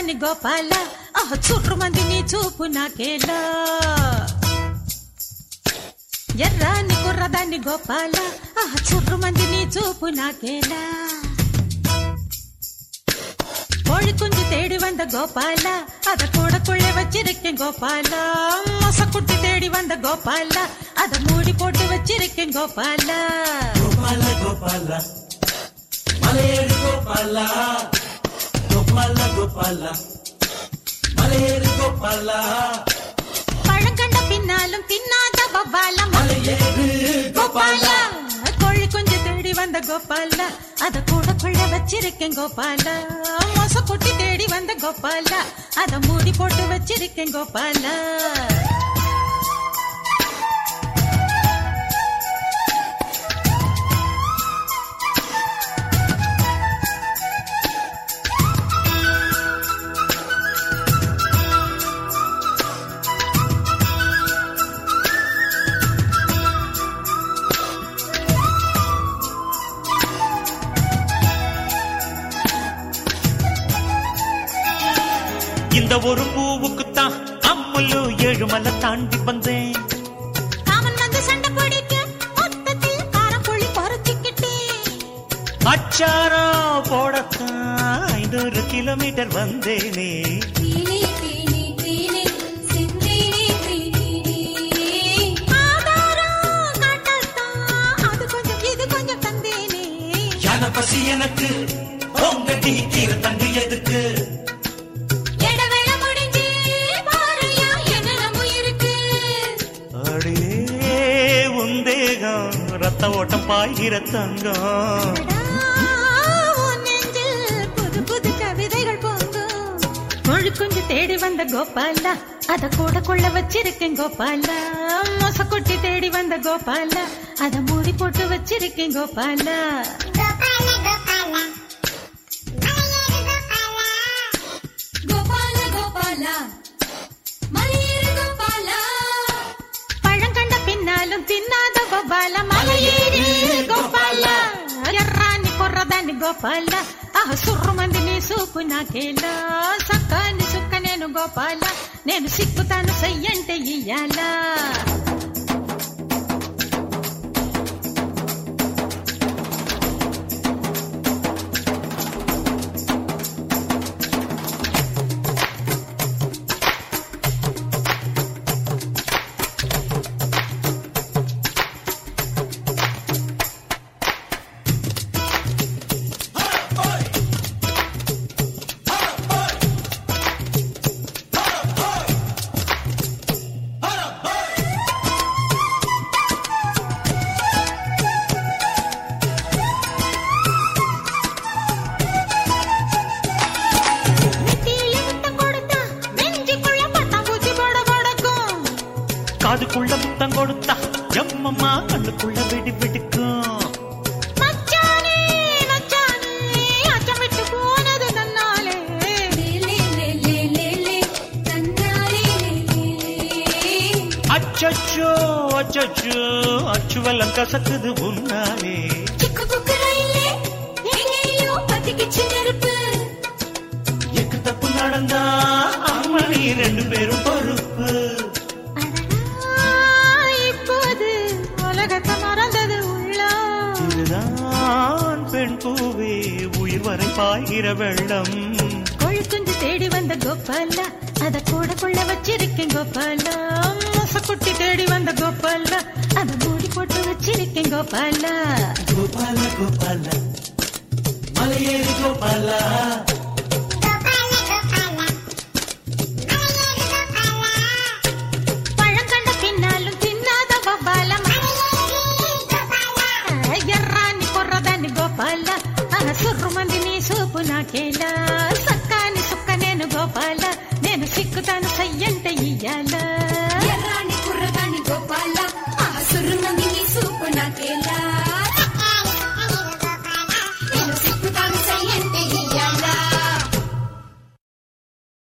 కుర్రదాన్ని గోపాల చుర్రు మంది నీ చూపు నాకేలా ఎర్రాని కుర్రదాన్ని గోపాల చుర్రు మంది నీ చూపు నాకేలా கோழி குஞ்சு தேடி வந்த கோபால அத கூடக்குள்ளே வச்சிருக்கேன் கோபால மொசக்குட்டி தேடி வந்த கோபால அத மூடி போட்டு வச்சிருக்கேன் கோபால கோபால கோபால மலையேறு கோபால கோபால கோபால மலையேறு கோபால பழங்கண்ட பின்னாலும் தின்னாத கோபால மலையேறு கோபால கோழி குஞ்சு தேடி வந்த கோபால அத கூடக்குள்ளே வச்சிருக்கேன் கோபால மொசக்குட்டி தேடி வந்த கோபால அத மூடி போட்டு வச்சிருக்கேன் கோபால இந்த ஒரு பூவுக்குத்தான் அம்முலு ஏழுமலை தாண்டி வந்தேன் காமன் வந்து சண்டை போடிக்க மொத்தத்தில் காரக்குழி பறிச்சுக்கிட்டேன் அச்சாரம் போடத்தான் 500 கிலோமீட்டர் வந்தேனே அது கொஞ்சம் இது கொஞ்சம் தந்தேனே யான பசி எனக்கு உங்க டீ தீர தங்கு எதுக்கு ரத்த ஓட்டம் பாய்கிற தங்கம் புது புது கவிதைகள் போங்கும் கோழி குஞ்சு தேடி வந்த கோபால அத கூட கொள்ள வச்சிருக்கேன் கோபால மொசக்குட்டி தேடி வந்த கோபால அத மூடி போட்டு வச்சிருக்கேன் கோபால கோபால கோபால மலையேறு கோபால பழங்கண்ட பின்னாலும் தின்னாத கோபால மலையேறு கோபால ఎర్రాని కుర్రదాన్ని గోపాల సుర్రు మంది నీ సూపు నాకేలా సక్కాని సుక్క నేను గోపాల నేను సిక్కుతాను సయ్యంటే ఇయ్యాలా காதுக்குள்ள முத்தம் கொடுத்தா எம்மம்மா கண்ணுக்குள்ள வெடி வெடிக்கும் அச்சம் விட்டு போனது தன்னாலே அச்சோ அச்சோ அச்சுவெல்லாம் கசக்குது உன்னாலே எக்கு தப்பு நடந்தா அம்மணி 2 பேரும் பொறுப்பு இதுதான் பெண் பூவே உயிர் வரை பாய்கிற வெள்ளம் கோழி குஞ்சு தேடி வந்த கோபால அத கூட கொள்ள வச்சிருக்கேன் கோபால மொசக்குட்டி தேடி வந்த கோபால அத மூடி போட்டு வச்சிருக்கேன் கோபால கோபால கோபால மலையேறு கோபால பழங்கண்ட பின்னாலும் தின்னாத கோபால ఎర్రాని కుర్రదాన్ని గోపాల సుర్రు మంది నీ సూపు నాకేలా సక్కాని సుక్క నేను గోపాల నేను సిక్కుతాను సయ్యంటే ఇయ్యాలా